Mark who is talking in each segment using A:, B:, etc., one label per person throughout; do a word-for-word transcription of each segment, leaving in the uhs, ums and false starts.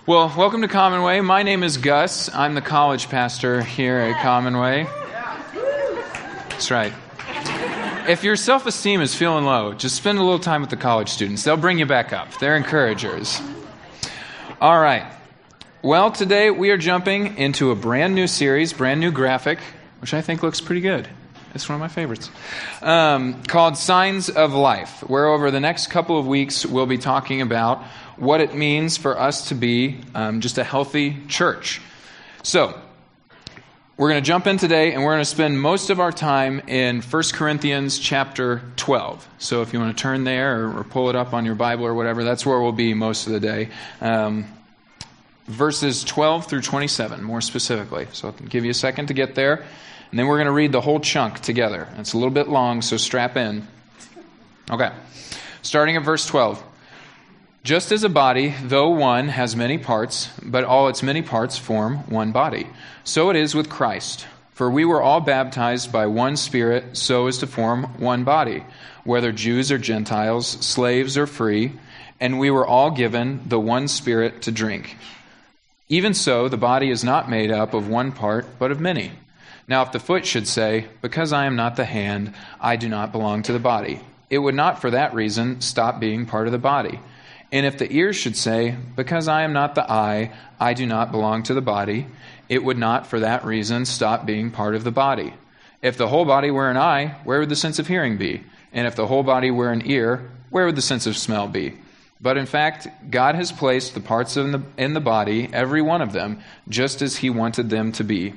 A: Well, welcome to Commonweigh. My name is Gus. I'm the college pastor here at Commonweigh. That's right. If your self-esteem is feeling low, just spend a little time with the college students. They'll bring you back up. They're encouragers. All right. Well, today we are jumping into a brand new series, brand new graphic, which I think looks pretty good. It's one of my favorites, um, called Signs of Life, where over the next couple of weeks we'll be talking about what it means for us to be um, just a healthy church. So, we're going to jump in today, and we're going to spend most of our time in First Corinthians chapter twelve. So if you want to turn there or, or pull it up on your Bible or whatever, that's where we'll be most of the day. Um, verses twelve through twenty-seven, more specifically. So I'll give you a second to get there. And then we're going to read the whole chunk together. It's a little bit long, so strap in. Okay. Starting at verse twelve. Just as a body, though one, has many parts, but all its many parts form one body. So it is with Christ. For we were all baptized by one Spirit, so as to form one body, whether Jews or Gentiles, slaves or free, and we were all given the one Spirit to drink. Even so, the body is not made up of one part, but of many. Now if the foot should say, because I am not the hand, I do not belong to the body, it would not for that reason stop being part of the body. And if the ear should say, because I am not the eye, I do not belong to the body, it would not for that reason stop being part of the body. If the whole body were an eye, where would the sense of hearing be? And if the whole body were an ear, where would the sense of smell be? But in fact, God has placed the parts in the, in the body, every one of them, just as He wanted them to be.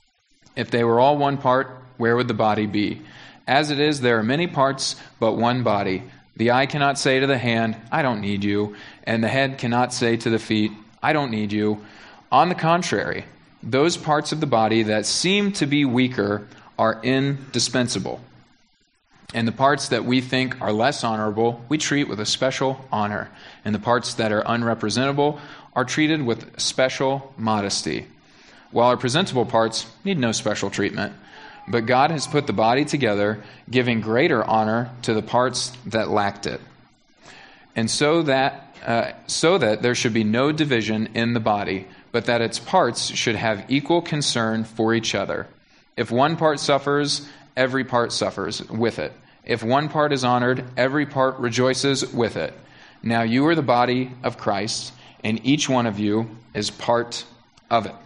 A: If they were all one part, where would the body be? As it is, there are many parts, but one body. The eye cannot say to the hand, I don't need you, and the head cannot say to the feet, I don't need you. On the contrary, those parts of the body that seem to be weaker are indispensable. And the parts that we think are less honorable, we treat with a special honor. And the parts that are unrepresentable are treated with special modesty. While our presentable parts need no special treatment. But God has put the body together, giving greater honor to the parts that lacked it. And so that uh, so that there should be no division in the body, but that its parts should have equal concern for each other. If one part suffers, every part suffers with it. If one part is honored, every part rejoices with it. Now you are the body of Christ, and each one of you is part of it.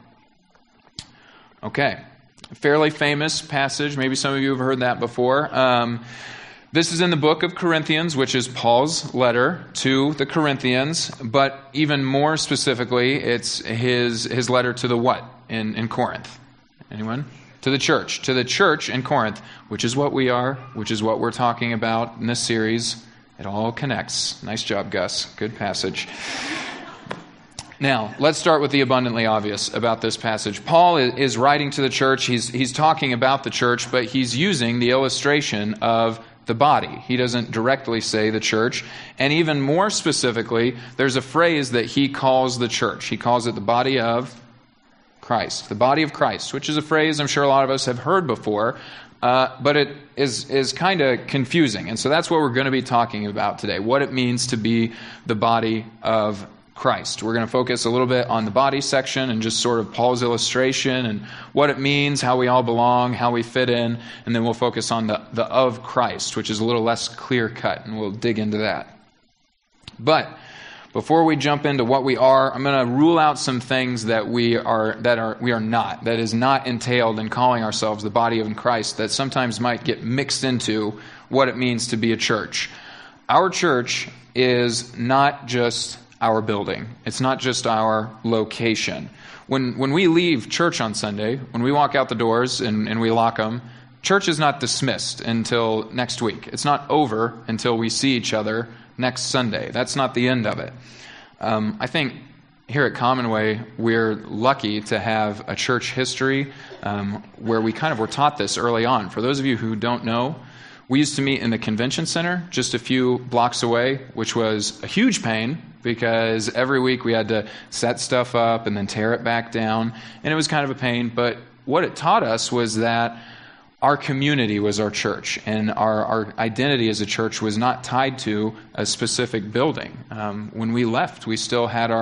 A: Okay. Fairly famous passage. Maybe some of you have heard that before. Um, this is in the book of Corinthians, which is Paul's letter to the Corinthians. But even more specifically, it's his his letter to the what in, in Corinth? Anyone? To the church. To the church in Corinth, which is what we are, which is what we're talking about in this series. It all connects. Nice job, Gus. Good passage. Now, let's start with the abundantly obvious about this passage. Paul is writing to the church. He's he's talking about the church, but he's using the illustration of the body. He doesn't directly say the church. And even more specifically, there's a phrase that he calls the church. He calls it the body of Christ. The body of Christ, which is a phrase I'm sure a lot of us have heard before, uh, but it is, is kind of confusing. And so that's what we're going to be talking about today, what it means to be the body of Christ. We're going to focus a little bit on the body section and just sort of Paul's illustration and what it means, how we all belong, how we fit in, and then we'll focus on the, the of Christ, which is a little less clear cut, and we'll dig into that. But before we jump into what we are, I'm going to rule out some things that we are that are we are not, that is not entailed in calling ourselves the body of Christ, that sometimes might get mixed into what it means to be a church. Our church is not just our building. It's not just our location. When when we leave church on Sunday, when we walk out the doors and, and we lock them, church is not dismissed until next week. It's not over until we see each other next Sunday. That's not the end of it. Um, I think here at Commonweigh, we're lucky to have a church history um, where we kind of were taught this early on. For those of you who don't know, we used to meet in the convention center just a few blocks away, which was a huge pain because every week we had to set stuff up and then tear it back down, and it was kind of a pain. But what it taught us was that our community was our church, and our, our identity as a church was not tied to a specific building. Um, when we left, we still had our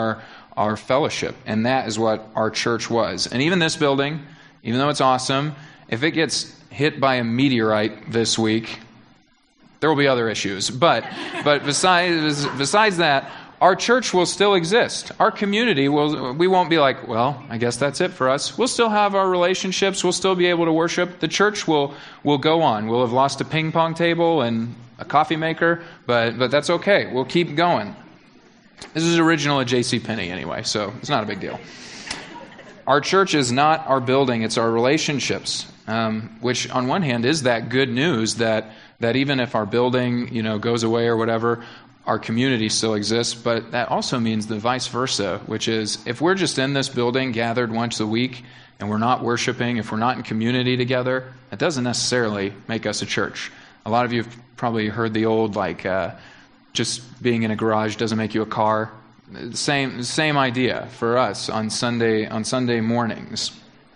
A: our fellowship. And that is what our church was. And even this building, even though it's awesome, if it gets hit by a meteorite this week, there will be other issues. But but besides besides that, our church will still exist. Our community will, we won't be like, well, I guess that's it for us. We'll still have our relationships. We'll still be able to worship. The church will will go on. We'll have lost a ping pong table and a coffee maker, but but that's okay. We'll keep going. This is original at JCPenney anyway, so it's not a big deal. Our church is not our building, it's our relationships, um, which on one hand is that good news that that even if our building, you know, goes away or whatever, our community still exists, but that also means the vice versa, which is if we're just in this building gathered once a week and we're not worshiping, if we're not in community together, that doesn't necessarily make us a church. A lot of you have probably heard the old, like, uh, just being in a garage doesn't make you a car. Same same idea for us on Sunday on Sunday mornings.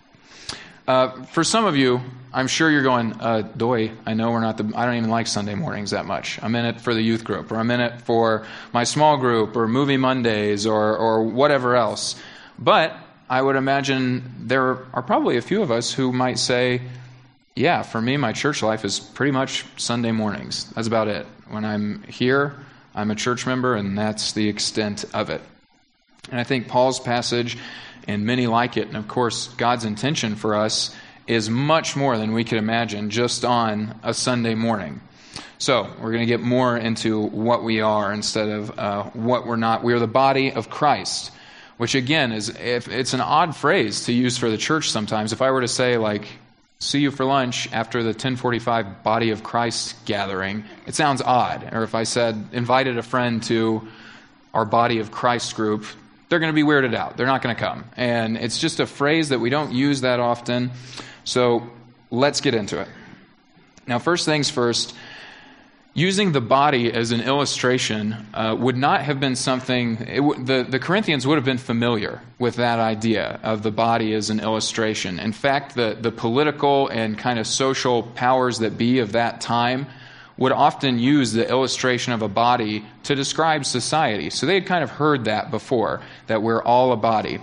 A: Uh, for some of you, I'm sure you're going, uh, Doy, I know we're not the, I don't even like Sunday mornings that much. I'm in it for the youth group, or I'm in it for my small group, or Movie Mondays, or or whatever else. But I would imagine there are probably a few of us who might say, yeah, for me, my church life is pretty much Sunday mornings. That's about it. When I'm here, I'm a church member, and that's the extent of it. And I think Paul's passage, and many like it, and of course God's intention for us, is much more than we could imagine just on a Sunday morning. So we're going to get more into what we are instead of uh, what we're not. We are the body of Christ, which again is, if it's an odd phrase to use for the church sometimes. If I were to say, like, see you for lunch after the ten forty-five Body of Christ gathering, it sounds odd. Or if I said, invited a friend to our Body of Christ group, they're going to be weirded out. They're not going to come. And it's just a phrase that we don't use that often. So let's get into it. Now, first things first, using the body as an illustration uh, would not have been something, it w- the, the Corinthians would have been familiar with that idea of the body as an illustration. In fact, the, the political and kind of social powers that be of that time would often use the illustration of a body to describe society. So they had kind of heard that before, that we're all a body.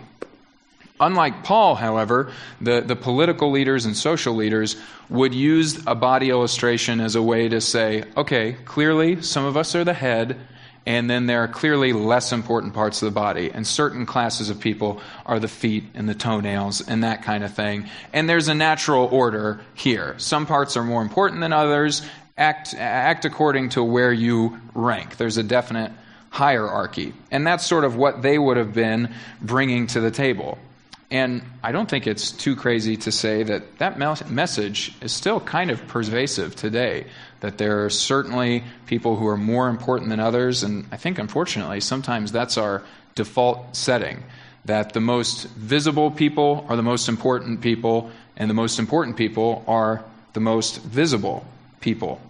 A: Unlike Paul, however, the, the political leaders and social leaders would use a body illustration as a way to say, okay, clearly some of us are the head, and then there are clearly less important parts of the body, and certain classes of people are the feet and the toenails and that kind of thing. And there's a natural order here. Some parts are more important than others. Act, act according to where you rank. There's a definite hierarchy. And that's sort of what they would have been bringing to the table. And I don't think it's too crazy to say that that message is still kind of pervasive today, that there are certainly people who are more important than others, and I think, unfortunately, sometimes that's our default setting, that the most visible people are the most important people, and the most important people are the most visible people.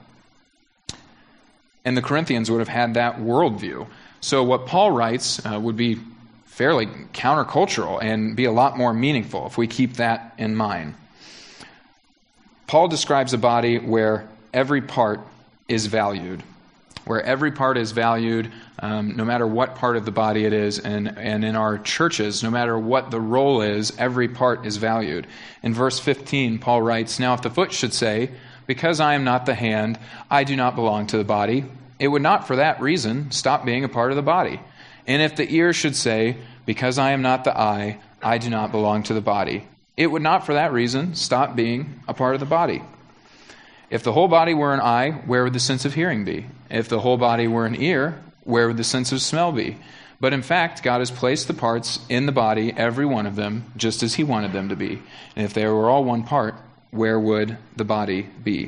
A: And the Corinthians would have had that worldview. So what Paul writes uh, would be fairly countercultural and be a lot more meaningful if we keep that in mind. Paul describes a body where every part is valued, where every part is valued, um, no matter what part of the body it is, and, and in our churches, no matter what the role is, every part is valued. In verse fifteen, Paul writes, "Now if the foot should say, 'Because I am not the hand, I do not belong to the body,' it would not for that reason stop being a part of the body. And if the ear should say, 'Because I am not the eye, I do not belong to the body,' it would not for that reason stop being a part of the body. If the whole body were an eye, where would the sense of hearing be? If the whole body were an ear, where would the sense of smell be? But in fact, God has placed the parts in the body, every one of them, just as He wanted them to be. And if they were all one part, where would the body be?"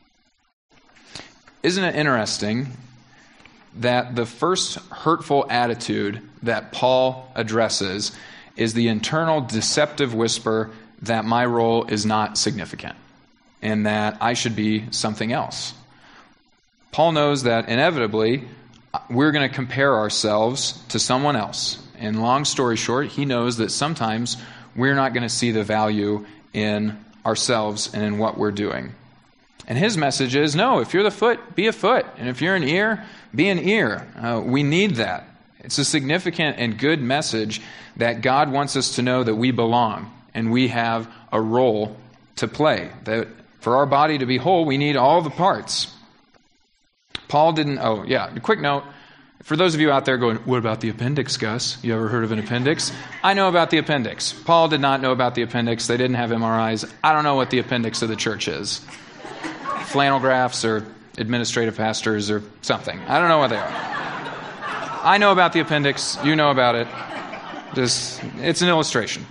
A: Isn't it interesting that the first hurtful attitude that Paul addresses is the internal deceptive whisper that my role is not significant and that I should be something else? Paul knows that inevitably we're going to compare ourselves to someone else. And long story short, he knows that sometimes we're not going to see the value in ourselves and in what we're doing. And his message is, no, if you're the foot, be a foot. And if you're an ear, be an ear. Uh, we need that. It's a significant and good message that God wants us to know that we belong and we have a role to play. That for our body to be whole, we need all the parts. Paul didn't, oh yeah, a quick note. For those of you out there going, what about the appendix, Gus? You ever heard of an appendix? I know about the appendix. Paul did not know about the appendix. They didn't have M R Is. I don't know what the appendix of the church is. Flannel graphs or administrative pastors or something. I don't know what they are. I know about the appendix. You know about it. Just, it's an illustration.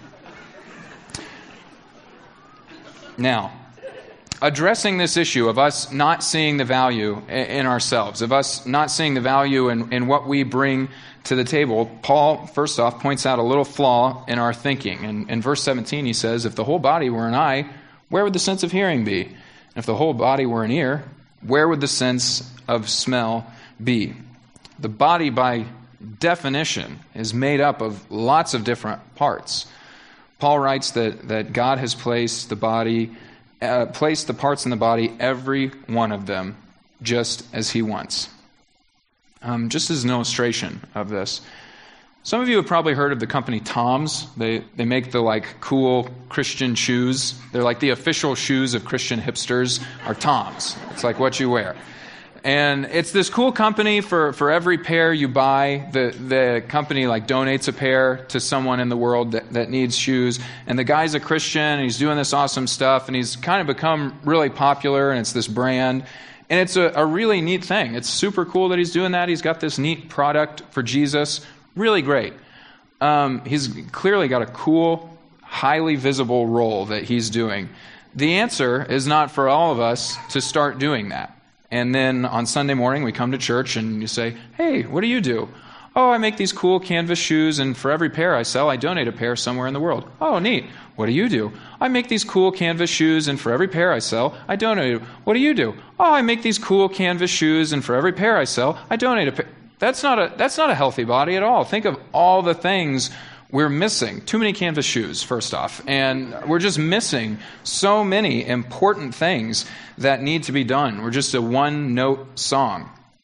A: Now, addressing this issue of us not seeing the value in ourselves, of us not seeing the value in, in what we bring to the table, Paul, first off, points out a little flaw in our thinking. And in verse seventeen, he says, if the whole body were an eye, where would the sense of hearing be? And if the whole body were an ear, where would the sense of smell be? The body, by definition, is made up of lots of different parts. Paul writes that, that God has placed the body, uh, placed the parts in the body, every one of them, just as he wants. Um, just as an illustration of this, some of you have probably heard of the company Toms. They they make the like cool Christian shoes. They're like the official shoes of Christian hipsters are Toms. It's like what you wear. And it's this cool company. For, for every pair you buy, the, the company like donates a pair to someone in the world that, that needs shoes. And the guy's a Christian, and he's doing this awesome stuff, and he's kind of become really popular, and it's this brand. And it's a, a really neat thing. It's super cool that he's doing that. He's got this neat product for Jesus. Really great. Um, he's clearly got a cool, highly visible role that he's doing. The answer is not for all of us to start doing that. And then on Sunday morning, we come to church and you say, hey, what do you do? Oh, I make these cool canvas shoes, and for every pair I sell, I donate a pair somewhere in the world. Oh, neat. What do you do? I make these cool canvas shoes, and for every pair I sell, I donate. What do you do? Oh, I make these cool canvas shoes, and for every pair I sell, I donate a pair. That's not a, that's not a healthy body at all. Think of all the things we're missing. Too many canvas shoes, first off. And we're just missing so many important things that need to be done. We're just a one-note song.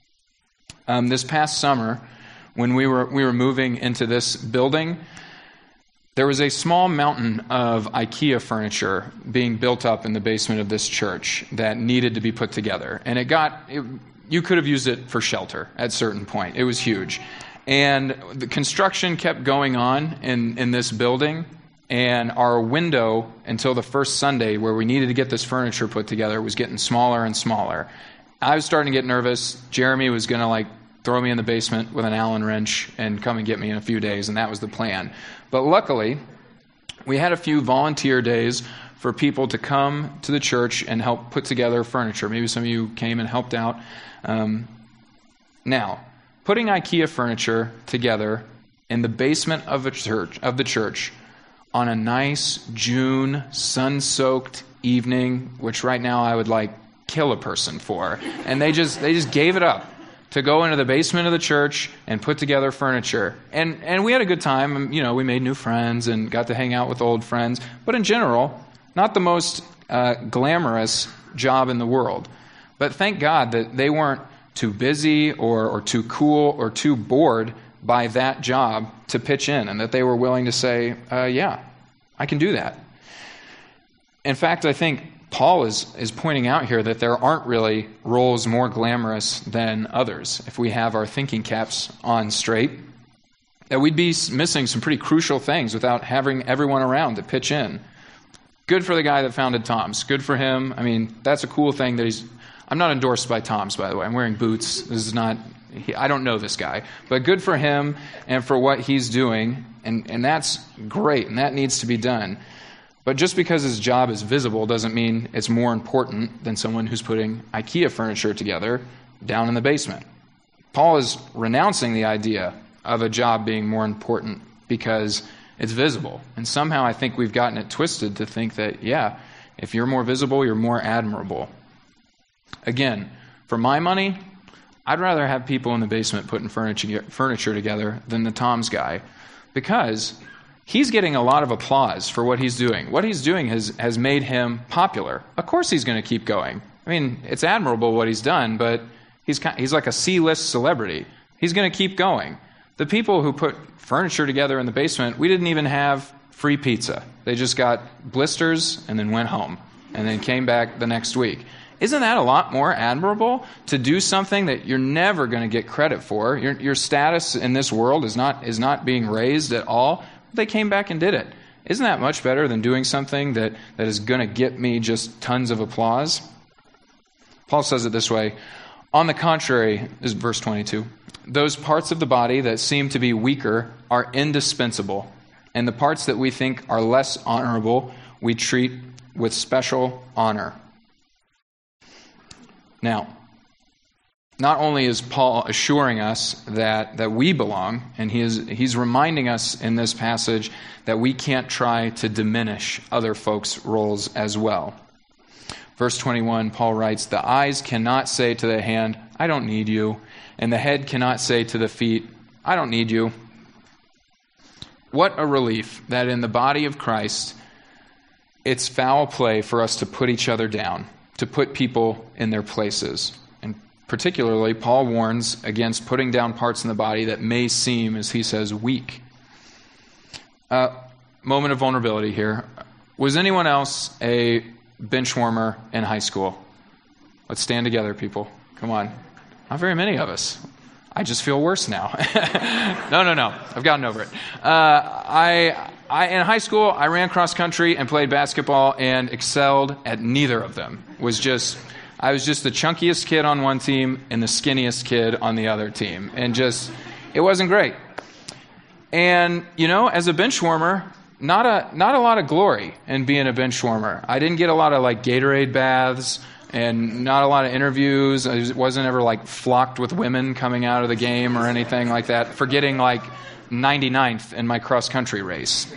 A: Um, this past summer, when we were we were moving into this building, there was a small mountain of IKEA furniture being built up in the basement of this church that needed to be put together. And it got, it, you could have used it for shelter at a certain point. It was huge. And the construction kept going on in, in this building, and our window until the first Sunday where we needed to get this furniture put together was getting smaller and smaller. I was starting to get nervous. Jeremy was going to like throw me in the basement with an Allen wrench and come and get me in a few days, and that was the plan. But luckily, we had a few volunteer days for people to come to the church and help put together furniture. Maybe some of you came and helped out. Um, now, putting IKEA furniture together in the basement of a church of the church on a nice June sun-soaked evening, which right now I would like kill a person for, and they just they just gave it up to go into the basement of the church and put together furniture. And and we had a good time. You know, we made new friends and got to hang out with old friends. But in general, not the most uh, glamorous job in the world. But thank God that they weren't too busy or, or too cool or too bored by that job to pitch in, and that they were willing to say, uh, yeah, I can do that. In fact, I think Paul is, is pointing out here that there aren't really roles more glamorous than others. If we have our thinking caps on straight, that we'd be missing some pretty crucial things without having everyone around to pitch in. Good for the guy that founded Tom's. Good for him. I mean, that's a cool thing that he's... I'm not endorsed by Tom's, by the way. I'm wearing boots. This is not... He, I don't know this guy. But good for him and for what he's doing. And, and that's great, and that needs to be done. But just because his job is visible doesn't mean it's more important than someone who's putting IKEA furniture together down in the basement. Paul is renouncing the idea of a job being more important because it's visible. And somehow I think we've gotten it twisted to think that, yeah, if you're more visible, you're more admirable. Again, for my money, I'd rather have people in the basement putting furniture furniture together than the Tom's guy, because he's getting a lot of applause for what he's doing. What he's doing has, has made him popular. Of course he's going to keep going. I mean, it's admirable what he's done, but he's he's like a C-list celebrity. He's going to keep going. The people who put furniture together in the basement, we didn't even have free pizza. They just got blisters and then went home and then came back the next week. Isn't that a lot more admirable to do something that you're never going to get credit for? Your, your status in this world is not is not being raised at all. They came back and did it. Isn't that much better than doing something that, that is going to get me just tons of applause? Paul says it this way. On the contrary, this is verse twenty-two, those parts of the body that seem to be weaker are indispensable, and the parts that we think are less honorable we treat with special honor. Now, not only is Paul assuring us that, that we belong, and he is he's reminding us in this passage that we can't try to diminish other folks' roles as well. Verse twenty-one, Paul writes, the eyes cannot say to the hand, I don't need you, and the head cannot say to the feet, I don't need you. What a relief that in the body of Christ, it's foul play for us to put each other down, to put people in their places. And particularly, Paul warns against putting down parts in the body that may seem, as he says, weak. Uh, moment of vulnerability here. Was anyone else a bench warmer in high school? Let's stand together, people. Come on. Not very many of us. I just feel worse now. no, no, no. I've gotten over it. Uh, I... I, in high school, I ran cross country and played basketball and excelled at neither of them. Was just, I was just the chunkiest kid on one team and the skinniest kid on the other team. And just, it wasn't great. And, you know, as a bench warmer, not a not a lot of glory in being a bench warmer. I didn't get a lot of, like, Gatorade baths and not a lot of interviews. I wasn't ever, like, flocked with women coming out of the game or anything like that, forgetting, like, ninety-ninth in my cross-country race.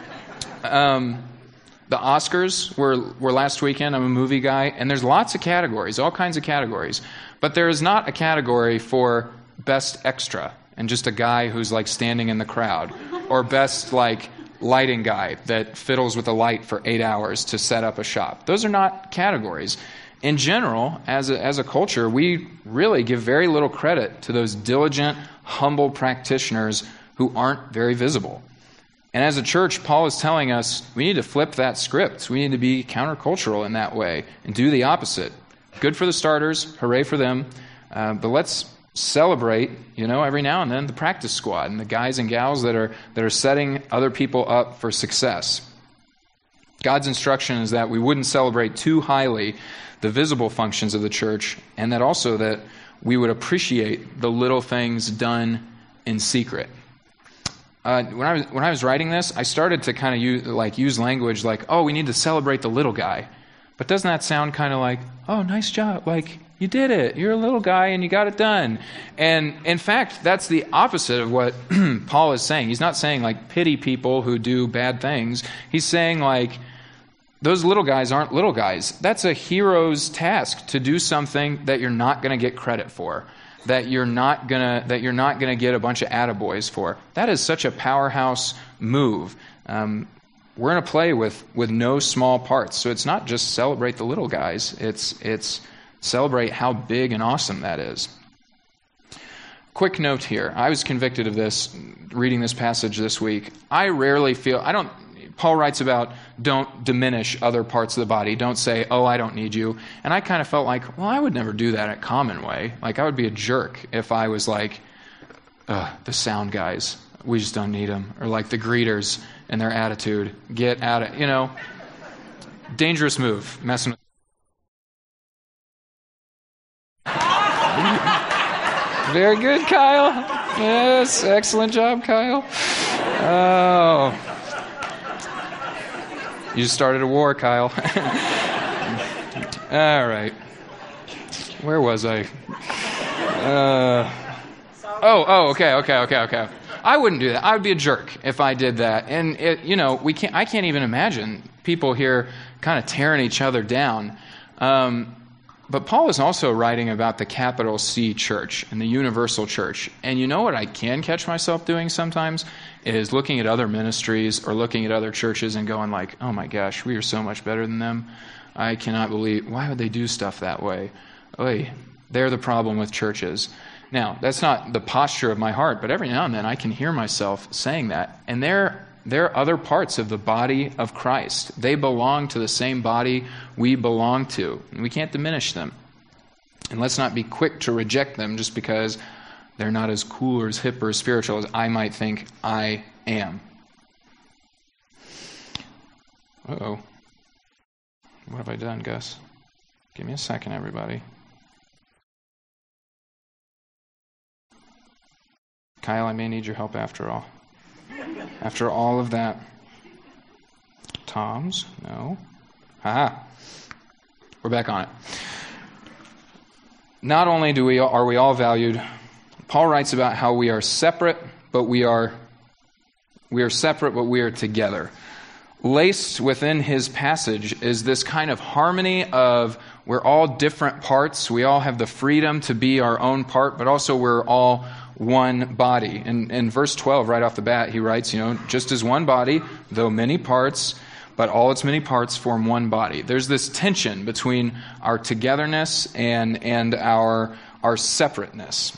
A: Um, the Oscars were, were last weekend. I'm a movie guy, and there's lots of categories, all kinds of categories. But there is not a category for best extra and just a guy who's like standing in the crowd, or best like lighting guy that fiddles with a light for eight hours to set up a shop. Those are not categories. In general, as a, as a culture, we really give very little credit to those diligent, humble practitioners who aren't very visible. And as a church, Paul is telling us we need to flip that script. We need to be countercultural in that way and do the opposite. Good for the starters, hooray for them. Uh, but let's celebrate, you know, every now and then the practice squad and the guys and gals that are that are setting other people up for success. God's instruction is that we wouldn't celebrate too highly the visible functions of the church, and that also that we would appreciate the little things done in secret. Uh, when I was when I was writing this, I started to kind of use like use language like, "Oh, we need to celebrate the little guy," but doesn't that sound kind of like, "Oh, nice job! Like you did it. You're a little guy and you got it done." And in fact, that's the opposite of what Paul is saying. He's not saying like pity people who do bad things. He's saying like those little guys aren't little guys. That's a hero's task to do something that you're not going to get credit for. That you're not gonna that you're not gonna get a bunch of attaboys for. That is such a powerhouse move. Um, we're in a play with with no small parts, so it's not just celebrate the little guys. It's it's celebrate how big and awesome that is. Quick note here: I was convicted of this reading this passage this week. I rarely feel I don't. Paul writes about don't diminish other parts of the body. Don't say, oh, I don't need you. And I kind of felt like, well, I would never do that at Common Way. Like, I would be a jerk if I was like, ugh, the sound guys, we just don't need them. Or like the greeters and their attitude. Get out of, you know, dangerous move, messing with. Very good, Kyle. Yes, excellent job, Kyle. Oh. You just started a war, Kyle. All right. Where was I? Uh, oh, oh, okay, okay, okay, okay. I wouldn't do that. I would be a jerk if I did that. And it, you know, we can't. I can't even imagine people here kind of tearing each other down. Um, but Paul is also writing about the capital C church and the universal church. And you know what I can catch myself doing sometimes is looking at other ministries or looking at other churches and going like, oh my gosh, we are so much better than them. I cannot believe, why would they do stuff that way? Oy, they're the problem with churches. Now, that's not the posture of my heart, but every now and then I can hear myself saying that. And they're, they're other parts of the body of Christ. They belong to the same body we belong to. And we can't diminish them. And let's not be quick to reject them just because they're not as cool or as hip or as spiritual as I might think I am. Uh-oh. What have I done, Gus? Give me a second, everybody. Kyle, I may need your help after all. After all of that. Tom's? No. Haha. We're back on it. Not only do we are we all valued, Paul writes about how we are separate, but we are we are separate, but we are together. Laced within his passage is this kind of harmony of we're all different parts. We all have the freedom to be our own part, but also we're all one body. And in verse twelve, right off the bat, he writes, you know, just as one body, though many parts, but all its many parts form one body. There's this tension between our togetherness and and our our separateness.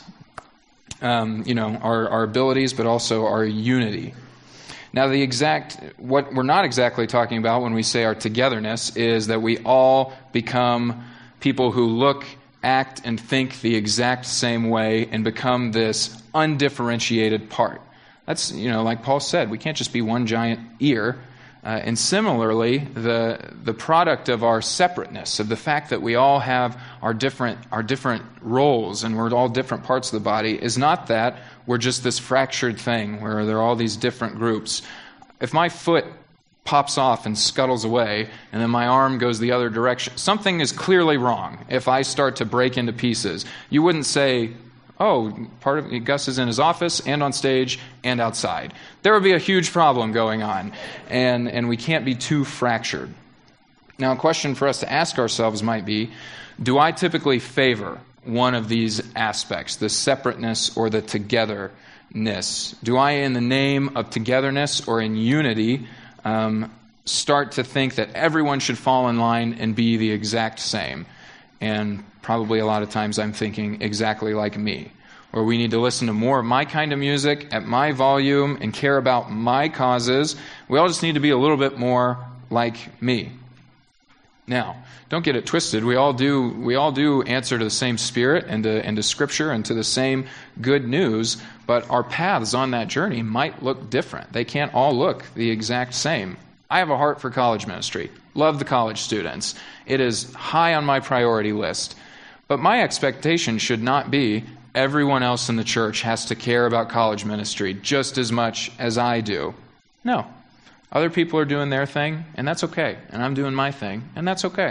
A: Um, you know, our, our abilities, but also our unity. Now, the exact, what we're not exactly talking about when we say our togetherness is that we all become people who look, act, and think the exact same way and become this undifferentiated part. That's, you know, like Paul said, we can't just be one giant ear. Uh, and similarly, the the product of our separateness, of the fact that we all have our different our different roles and we're all different parts of the body, is not that we're just this fractured thing where there are all these different groups. If my foot pops off and scuttles away, and then my arm goes the other direction, something is clearly wrong. If I start to break into pieces, you wouldn't say, oh, part of Gus is in his office and on stage and outside. There would be a huge problem going on, and, and we can't be too fractured. Now, a question for us to ask ourselves might be, do I typically favor one of these aspects, the separateness or the togetherness? Do I, in the name of togetherness or in unity, um, start to think that everyone should fall in line and be the exact same? And probably a lot of times I'm thinking exactly like me, or we need to listen to more of my kind of music at my volume and care about my causes. We all just need to be a little bit more like me. Now, don't get it twisted. We all do we all do answer to the same Spirit and to, and to Scripture and to the same good news, but our paths on that journey might look different. They can't all look the exact same. I have a heart for college ministry. Love the college students. It is high on my priority list. But my expectation should not be everyone else in the church has to care about college ministry just as much as I do. No. Other people are doing their thing, and that's okay. And I'm doing my thing, and that's okay.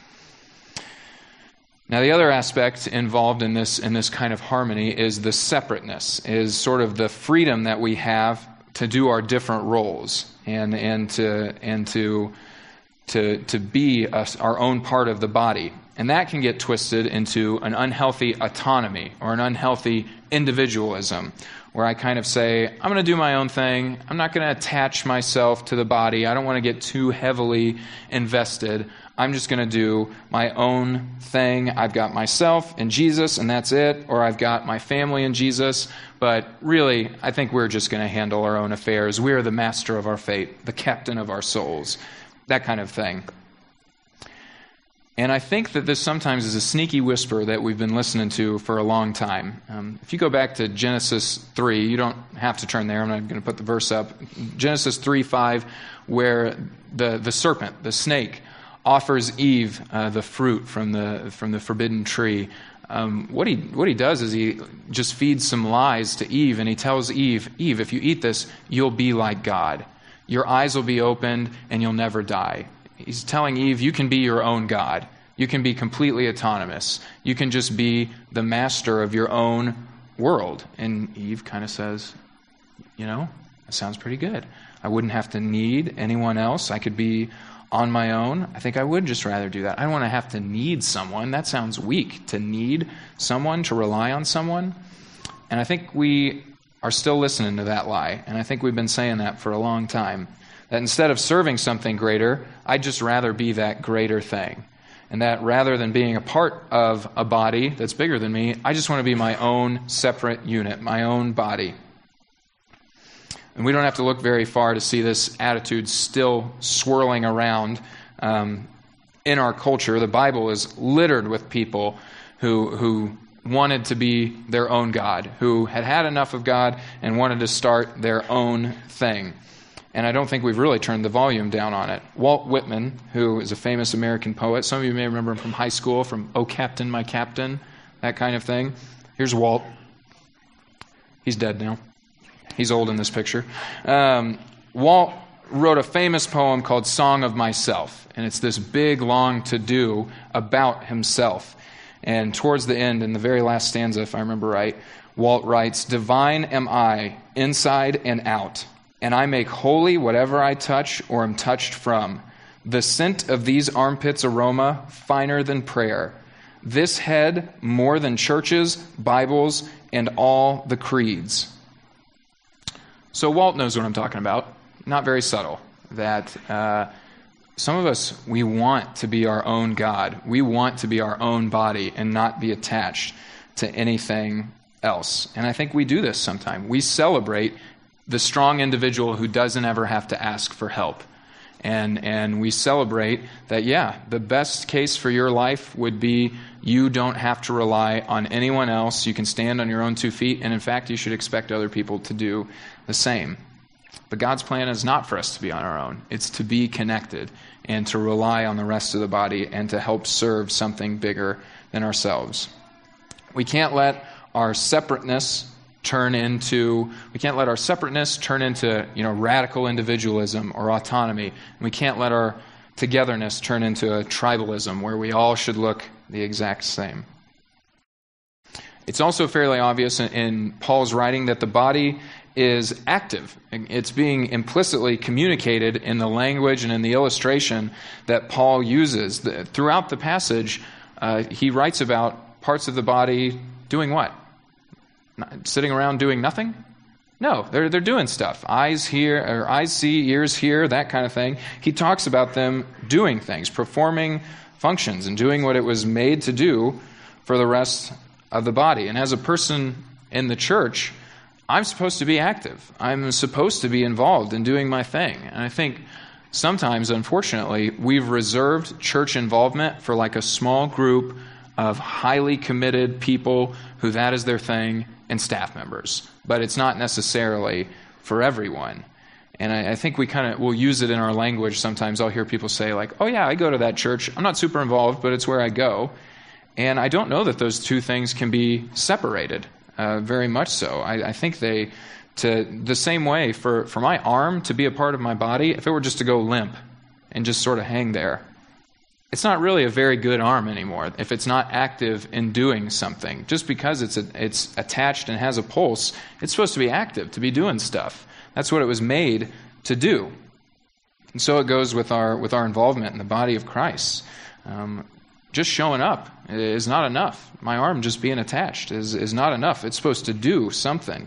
A: Now, the other aspect involved in this in this kind of harmony is the separateness, is sort of the freedom that we have to do our different roles and and to and to to to be us, our own part of the body. And that can get twisted into an unhealthy autonomy or an unhealthy individualism, where I kind of say, I'm going to do my own thing. I'm not going to attach myself to the body. I don't want to get too heavily invested. I'm just going to do my own thing. I've got myself and Jesus, and that's it. Or I've got my family and Jesus. But really, I think we're just going to handle our own affairs. We are the master of our fate, the captain of our souls, that kind of thing. And I think that this sometimes is a sneaky whisper that we've been listening to for a long time. Um, if you go back to Genesis three, you don't have to turn there. I'm not going to put the verse up. Genesis three five, where the, the serpent, the snake, offers Eve uh, the fruit from the from the forbidden tree. Um, what he what he does is he just feeds some lies to Eve, and he tells Eve, Eve, if you eat this, you'll be like God. Your eyes will be opened, and you'll never die. He's telling Eve, you can be your own God. You can be completely autonomous. You can just be the master of your own world. And Eve kind of says, you know, that sounds pretty good. I wouldn't have to need anyone else. I could be on my own. I think I would just rather do that. I don't want to have to need someone. That sounds weak, to need someone, to rely on someone. And I think we are still listening to that lie. And I think we've been saying that for a long time. That instead of serving something greater, I'd just rather be that greater thing. And that rather than being a part of a body that's bigger than me, I just want to be my own separate unit, my own body. And we don't have to look very far to see this attitude still swirling around um, in our culture. The Bible is littered with people who who wanted to be their own God, who had had enough of God and wanted to start their own thing. And I don't think we've really turned the volume down on it. Walt Whitman, who is a famous American poet, some of you may remember him from high school, from "Oh Captain, My Captain," that kind of thing. Here's Walt. He's dead now. He's old in this picture. Um, Walt wrote a famous poem called "Song of Myself," and it's this big, long to-do about himself. And towards the end, in the very last stanza, if I remember right, Walt writes, "Divine am I, inside and out, and I make holy whatever I touch or am touched from. The scent of these armpits' aroma, finer than prayer. This head, more than churches, Bibles, and all the creeds." So Walt knows what I'm talking about. Not very subtle. That uh, some of us, we want to be our own God. We want to be our own body and not be attached to anything else. And I think we do this sometimes. We celebrate the strong individual who doesn't ever have to ask for help. And and we celebrate that, yeah, the best case for your life would be you don't have to rely on anyone else. You can stand on your own two feet, and in fact, you should expect other people to do the same. But God's plan is not for us to be on our own. It's to be connected and to rely on the rest of the body and to help serve something bigger than ourselves. We can't let our separateness turn into, we can't let our separateness turn into, you know, radical individualism or autonomy. We can't let our togetherness turn into a tribalism where we all should look the exact same. It's also fairly obvious in, in Paul's writing that the body is active. It's being implicitly communicated in the language and in the illustration that Paul uses. The, throughout the passage, uh, he writes about parts of the body doing what? Not sitting around doing nothing? No, they're they're doing stuff. Eyes hear, or eyes see, ears hear, that kind of thing. He talks about them doing things, performing functions, and doing what it was made to do for the rest of the body. And as a person in the church, I'm supposed to be active. I'm supposed to be involved in doing my thing. And I think sometimes, unfortunately, we've reserved church involvement for like a small group of highly committed people who that is their thing, and staff members. But it's not necessarily for everyone. And I, I think we kind of will use it in our language. Sometimes I'll hear people say like, "Oh yeah, I go to that church. I'm not super involved, but it's where I go." And I don't know that those two things can be separated. Uh, very much so. I, I think they, to the same way, for, for my arm to be a part of my body, if it were just to go limp and just sort of hang there, it's not really a very good arm anymore if it's not active in doing something. Just because it's a, it's attached and has a pulse, it's supposed to be active, to be doing stuff. That's what it was made to do. And so it goes with our with our involvement in the body of Christ. Um, Just showing up is not enough. My arm just being attached is, is not enough. It's supposed to do something.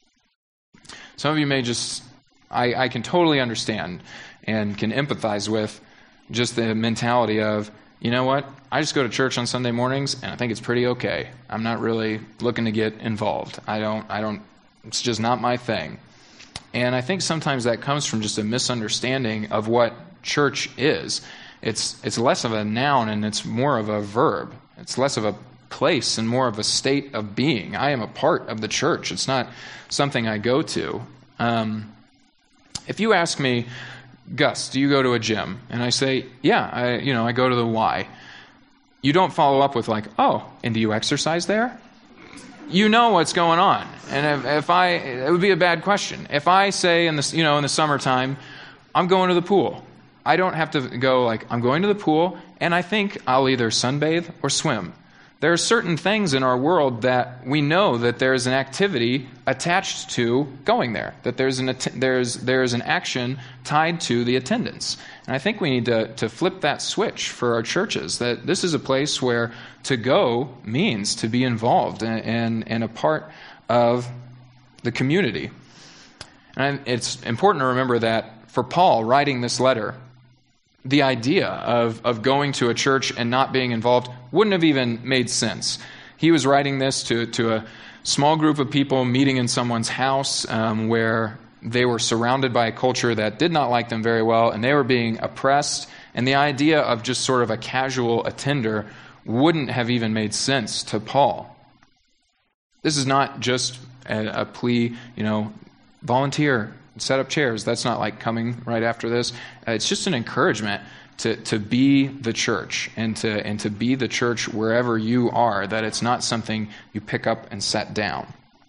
A: Some of you may just, I, I can totally understand and can empathize with just the mentality of, you know what, I just go to church on Sunday mornings and I think it's pretty okay. I'm not really looking to get involved. I don't, I don't, it's just not my thing. And I think sometimes that comes from just a misunderstanding of what church is. It's it's less of a noun and it's more of a verb. It's less of a place and more of a state of being. I am a part of the church. It's not something I go to. Um, if you ask me, "Gus, do you go to a gym?" And I say, "Yeah, I you know I go to the Y." You don't follow up with like, "Oh, and do you exercise there?" You know what's going on. And if, if I, it would be a bad question. If I say in the you know in the summertime, "I'm going to the pool," I don't have to go like, "I'm going to the pool, and I think I'll either sunbathe or swim." There are certain things in our world that we know that there's an activity attached to going there, that there's an there's there's an action tied to the attendance. And I think we need to, to flip that switch for our churches, that this is a place where to go means to be involved and, and, and a part of the community. And it's important to remember that for Paul writing this letter, the idea of, of going to a church and not being involved wouldn't have even made sense. He was writing this to, to a small group of people meeting in someone's house um, where they were surrounded by a culture that did not like them very well, and they were being oppressed. And the idea of just sort of a casual attender wouldn't have even made sense to Paul. This is not just a, a plea, you know, volunteer, set up chairs. That's not like coming right after this. Uh, it's just an encouragement to, to be the church and to and to be the church wherever you are, that it's not something you pick up and set down.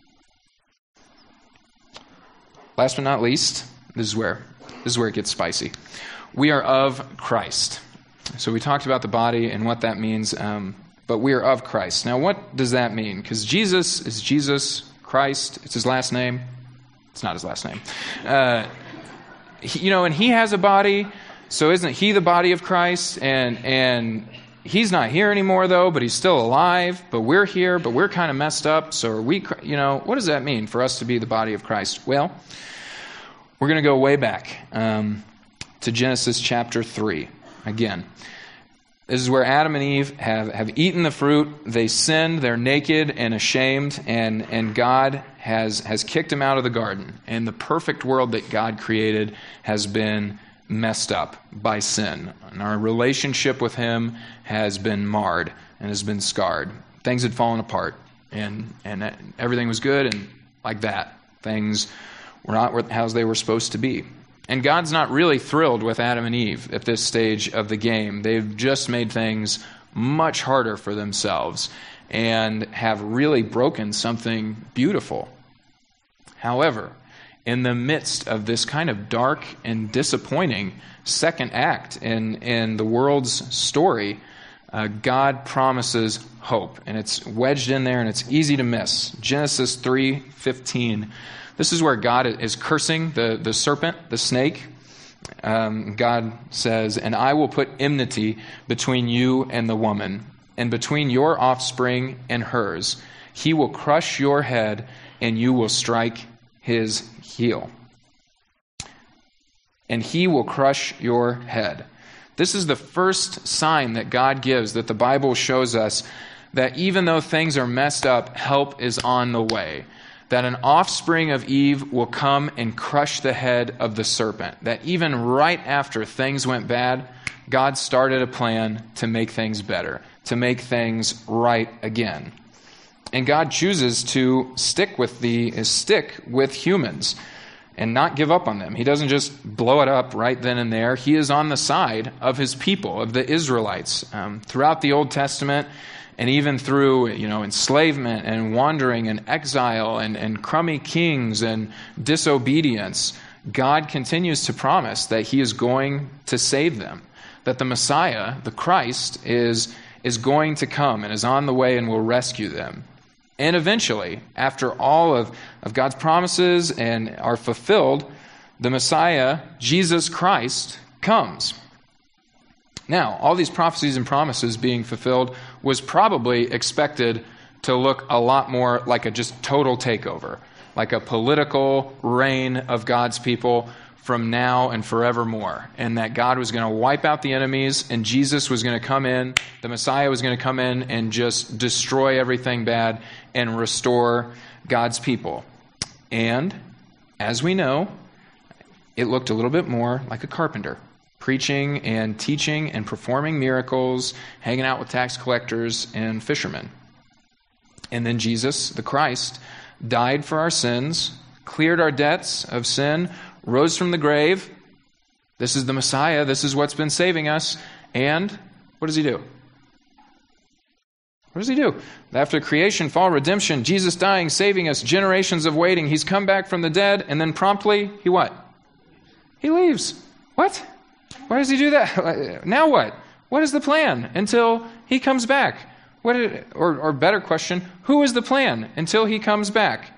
A: Last but not least, this is where this is where it gets spicy. We are of Christ. So we talked about the body and what that means, um, but we are of Christ. Now, what does that mean? Because Jesus is Jesus Christ. It's his last name. It's not his last name. Uh, he, you know, and he has a body, so isn't he the body of Christ? And and he's not here anymore, though, but he's still alive. But we're here, but we're kind of messed up. So are we, you know, what does that mean for us to be the body of Christ? Well, we're going to go way back um, to Genesis chapter three. Again, this is where Adam and Eve have, have eaten the fruit. They sinned. They're naked and ashamed. And, and God has, has kicked them out of the garden. And the perfect world that God created has been messed up by sin. And our relationship with him has been marred and has been scarred. Things had fallen apart. And, and everything was good. And like that, things were not how they were supposed to be. And God's not really thrilled with Adam and Eve at this stage of the game. They've just made things much harder for themselves and have really broken something beautiful. However, in the midst of this kind of dark and disappointing second act in, in the world's story, uh, God promises hope. And it's wedged in there and it's easy to miss. Genesis three fifteen. This is where God is cursing the, the serpent, the snake. Um, God says, "And I will put enmity between you and the woman, and between your offspring and hers. He will crush your head, and you will strike his heel." And he will crush your head. This is the first sign that God gives, that the Bible shows us that even though things are messed up, help is on the way. That an offspring of Eve will come and crush the head of the serpent. That even right after things went bad, God started a plan to make things better, to make things right again. And God chooses to stick with the stick with humans and not give up on them. He doesn't just blow it up right then and there. He is on the side of his people, of the Israelites. Um, throughout the Old Testament, and even through, you know, enslavement and wandering and exile and, and crummy kings and disobedience, God continues to promise that he is going to save them. That the Messiah, the Christ, is, is going to come and is on the way and will rescue them. And eventually, after all of, of God's promises and are fulfilled, the Messiah, Jesus Christ, comes. Now, all these prophecies and promises being fulfilled was probably expected to look a lot more like a just total takeover, like a political reign of God's people from now and forevermore, and that God was going to wipe out the enemies, and Jesus was going to come in, the Messiah was going to come in and just destroy everything bad and restore God's people. And, as we know, it looked a little bit more like a carpenter, preaching and teaching and performing miracles, hanging out with tax collectors and fishermen. And then Jesus, the Christ, died for our sins, cleared our debts of sin, rose from the grave. This is the Messiah. This is what's been saving us. And what does he do? What does he do? After creation, fall, redemption, Jesus dying, saving us, generations of waiting, he's come back from the dead, and then promptly, he what? He leaves. What? Why does he do that? Now what? What is the plan until he comes back? What? Did, or, or better question, who is the plan until he comes back?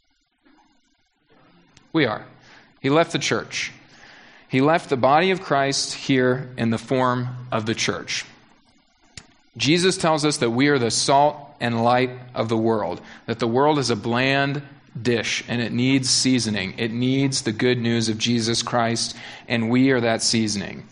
A: We are. He left the church. He left the body of Christ here in the form of the church. Jesus tells us that we are the salt and light of the world, that the world is a bland dish and it needs seasoning. It needs the good news of Jesus Christ, and we are that seasoning.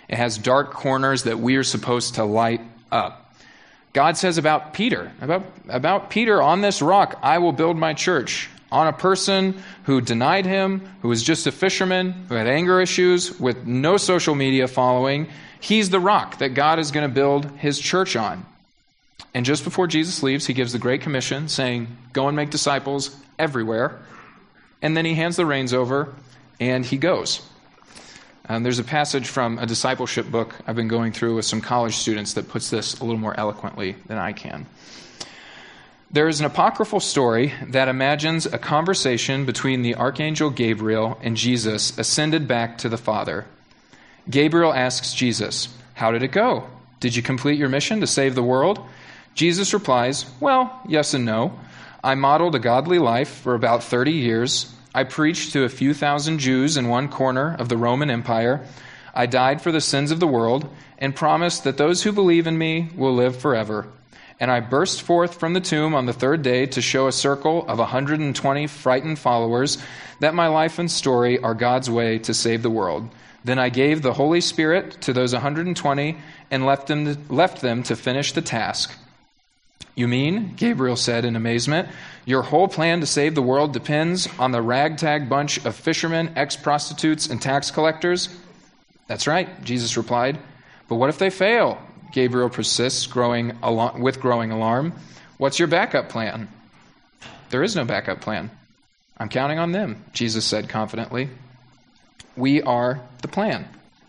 A: It has dark corners that we are supposed to light up. God says about Peter, about, about Peter, on this rock I will build my church. On a person who denied him, who was just a fisherman, who had anger issues, with no social media following, he's the rock that God is going to build his church on. And just before Jesus leaves, he gives the Great Commission, saying, go and make disciples everywhere. And then he hands the reins over, and he goes. Um, there's a passage from a discipleship book I've been going through with some college students that puts this a little more eloquently than I can. There is an apocryphal story that imagines a conversation between the archangel Gabriel and Jesus ascended back to the Father. Gabriel asks Jesus, how did it go? Did you complete your mission to save the world? Jesus replies, well, yes and no. I modeled a godly life for about thirty years. I preached to a few thousand Jews in one corner of the Roman Empire. I died for the sins of the world and promised that those who believe in me will live forever. And I burst forth from the tomb on the third day to show a circle of one hundred twenty frightened followers that my life and story are God's way to save the world. Then I gave the Holy Spirit to those one hundred twenty and left them to, left them to finish the task. You mean, Gabriel said in amazement, your whole plan to save the world depends on the ragtag bunch of fishermen, ex-prostitutes, and tax collectors? That's right, Jesus replied. But what if they fail? Gabriel persists, growing al- with growing alarm. What's your backup plan? There is no backup plan. I'm counting on them, Jesus said confidently. We are the plan.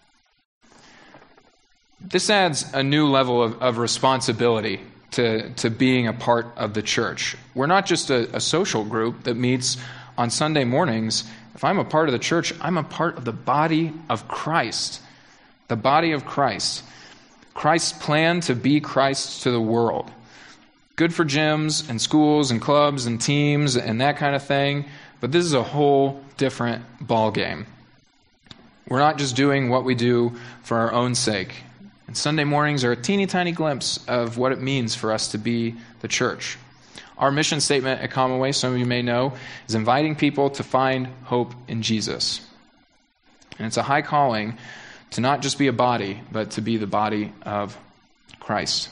A: This adds a new level of, of responsibility to, to being a part of the church. We're not just a, a social group that meets on Sunday mornings. If I'm a part of the church, I'm a part of the body of Christ. The body of Christ. Christ's plan to be Christ to the world. Good for gyms and schools and clubs and teams and that kind of thing, but this is a whole different ballgame. We're not just doing what we do for our own sake. And Sunday mornings are a teeny tiny glimpse of what it means for us to be the church. Our mission statement at Commonwealth, some of you may know, is inviting people to find hope in Jesus. And it's a high calling to not just be a body, but to be the body of Christ.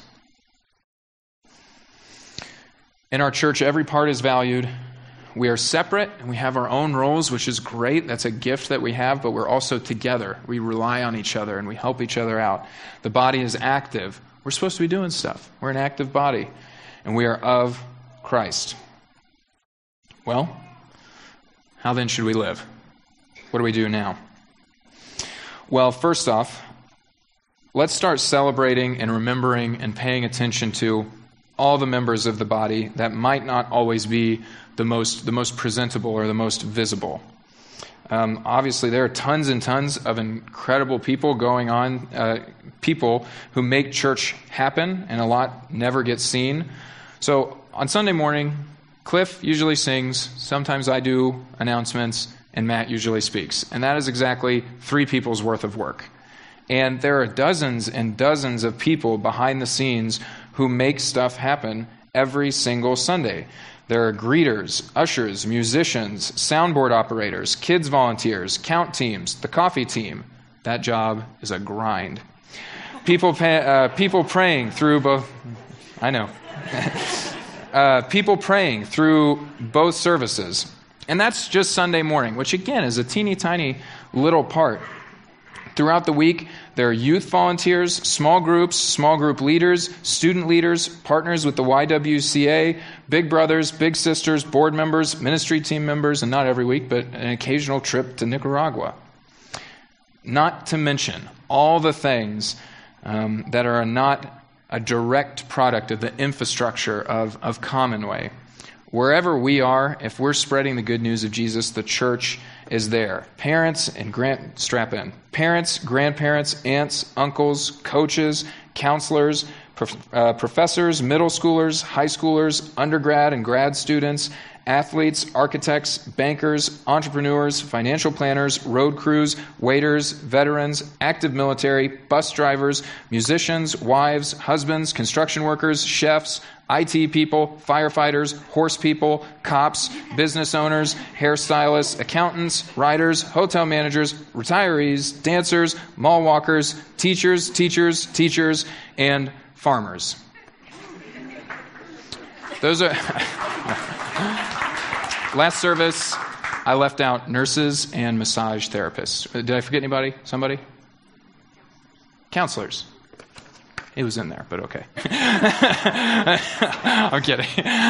A: In our church, every part is valued. We are separate, and we have our own roles, which is great. That's a gift that we have, but we're also together. We rely on each other, and we help each other out. The body is active. We're supposed to be doing stuff. We're an active body, and we are of Christ. Well, how then should we live? What do we do now? Well, first off, let's start celebrating and remembering and paying attention to all the members of the body that might not always be the most the most presentable or the most visible. Um, obviously, there are tons and tons of incredible people going on, uh, people who make church happen, and a lot never gets seen. So on Sunday morning, Cliff usually sings, sometimes I do announcements, and Matt usually speaks. And that is exactly three people's worth of work. And there are dozens and dozens of people behind the scenes who make stuff happen every single Sunday. There are greeters, ushers, musicians, soundboard operators, kids volunteers, count teams, the coffee team. That job is a grind. People, pay, uh, people praying through both... I know. uh, people praying through both services. And that's just Sunday morning, which again is a teeny tiny little part. Throughout the week, there are youth volunteers, small groups, small group leaders, student leaders, partners with the Y W C A, big brothers, big sisters, board members, ministry team members, and not every week, but an occasional trip to Nicaragua. Not to mention all the things um, that are not a direct product of the infrastructure of, of Commonwealth. Wherever we are, if we're spreading the good news of Jesus, the church is there. Parents and grand strap in. Parents, grandparents, aunts, uncles, coaches, counselors, prof, uh, professors, middle schoolers, high schoolers, undergrad and grad students, athletes, architects, bankers, entrepreneurs, financial planners, road crews, waiters, veterans, active military, bus drivers, musicians, wives, husbands, construction workers, chefs, I T people, firefighters, horse people, cops, business owners, hairstylists, accountants, writers, hotel managers, retirees, dancers, mall walkers, teachers, teachers, teachers, and farmers. Those are... Last service, I left out nurses and massage therapists. Did I forget anybody? Somebody? Counselors. It was in there, but okay. I'm kidding.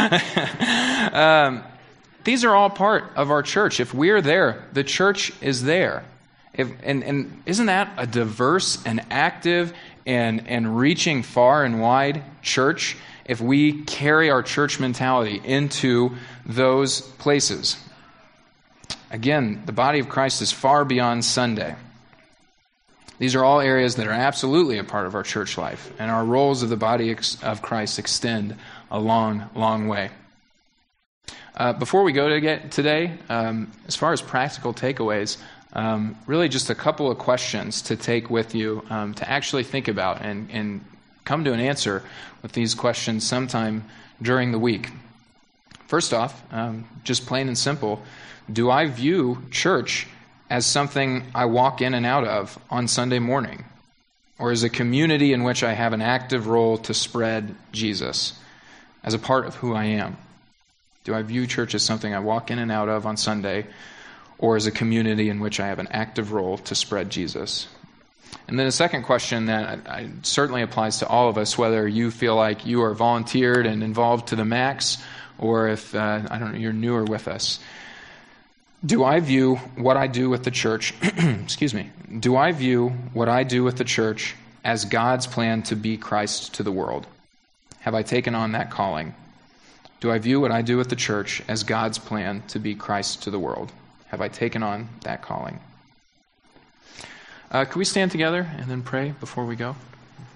A: um, these are all part of our church. If we're there, the church is there. If, and, and isn't that a diverse and active and, and reaching far and wide church if we carry our church mentality into those places? Again, the body of Christ is far beyond Sunday. These are all areas that are absolutely a part of our church life, and our roles of the body of Christ extend a long, long way. Uh, before we go to get today, um, as far as practical takeaways, um, really just a couple of questions to take with you um, to actually think about and, and come to an answer with these questions sometime during the week. First off, um, just plain and simple, do I view church as something I walk in and out of on Sunday morning, or as a community in which I have an active role to spread Jesus as a part of who I am? Do I view church as something I walk in and out of on Sunday, or as a community in which I have an active role to spread Jesus? And then a second question that I, I certainly applies to all of us, whether you feel like you are volunteered and involved to the max, or if uh, I don't know, you're newer with us. Do I view what I do with the church, excuse me, do I view what I do with the church as God's plan to be Christ to the world? Have I taken on that calling? Do I view what I do with the church as God's plan to be Christ to the world? Have I taken on that calling? Uh, can we stand together and then pray before we go?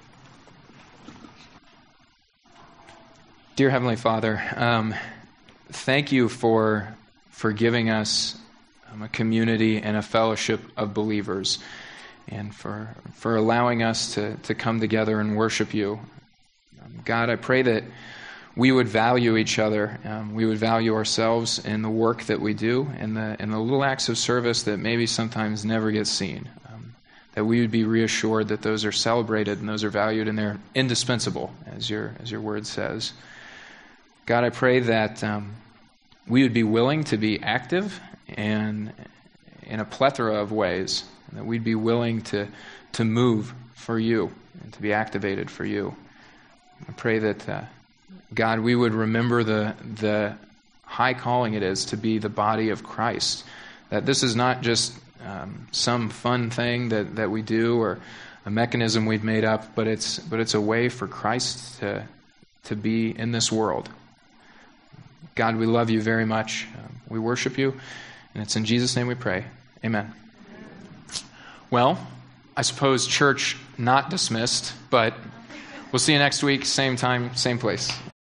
A: Dear Heavenly Father, um, thank you for for giving us um, a community and a fellowship of believers, and for for allowing us to, to come together and worship you. Um, God, I pray that we would value each other. Um, we would value ourselves in the work that we do, and the and the little acts of service that maybe sometimes never get seen. Um, that we would be reassured that those are celebrated and those are valued and they're indispensable, as your as your word says. God, I pray that um, we would be willing to be active and in a plethora of ways, and that we'd be willing to to move for you and to be activated for you. I pray that, uh, God, we would remember the the high calling it is to be the body of Christ, that this is not just um, some fun thing that, that we do or a mechanism we've made up, but it's but it's a way for Christ to to be in this world. God, we love you very much. Um, we worship you, and it's in Jesus' name we pray. Amen. Well, I suppose church not dismissed, but we'll see you next week, same time, same place.